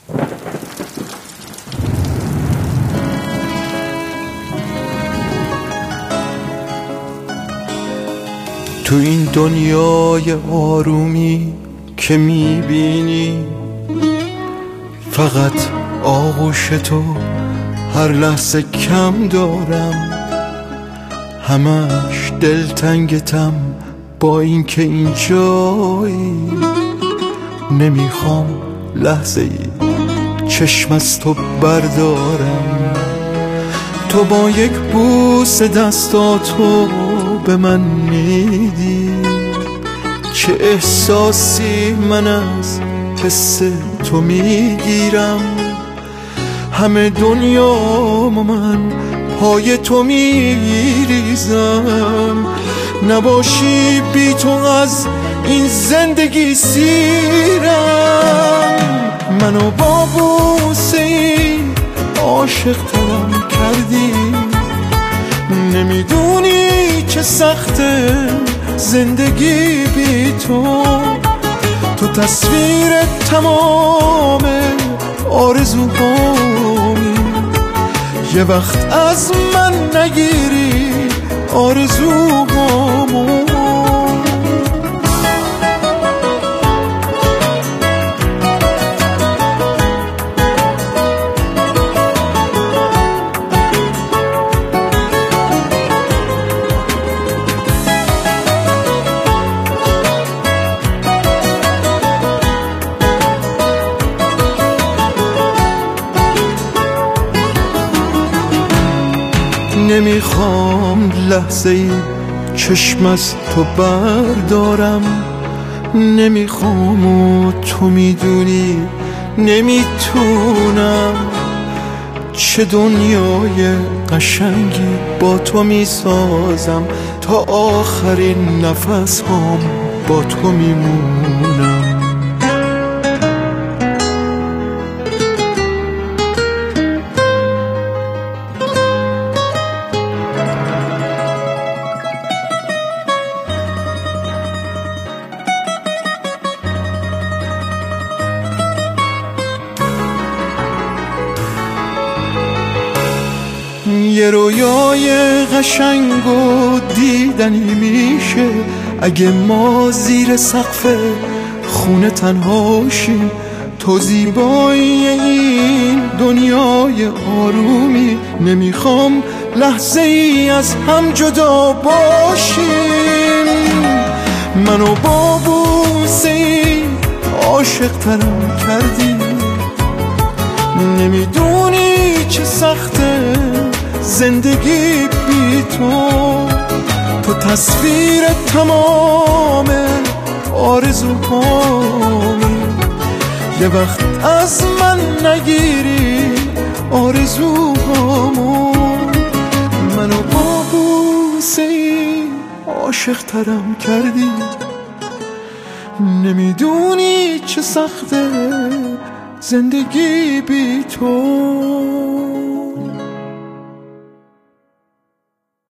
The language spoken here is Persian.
تو این دنیای آرومی که میبینی فقط آغوش تو هر لحظه کم دارم، همش دلتنگتم با این که اینجایی. نمیخوام لحظه ای چشم از تو بردارم، تو با یک بوس دستاتو به من میدی. چه احساسی من از حس تو میگیرم، همه دنیامو من پای تو میریزم. نباشی بی تو از این زندگی سیرم. منو با بوسه عاشق ترم کردی، نمیدونی چه سخته زندگی بی تو. تو تصویر تمام آرزوهامی، یه وقت از من نگیری آرزوهامو. نمیخوام لحظه ای چشم از تو بردارم، نمیخوام و تو میدونی نمیتونم. چه دنیای قشنگی با تو میسازم، تا آخرین نفس هام با تو میمونم. یه رویای قشنگ و دیدنی میشه اگه ما زیر سقف خونه تنهاشیم. تو زیبایی این دنیای آرومی، نمیخوام لحظه ای از هم جدا باشیم. منو با بوسه عاشق ترم کردی، نمیدونی چه سخته زندگی بی تو. تو تصویر تمام آرزوهامی، یه وقت از من نگیری آرزوهامو. منو با بوسه عاشق ترم کردی، نمیدونی چه سخته زندگی بی تو.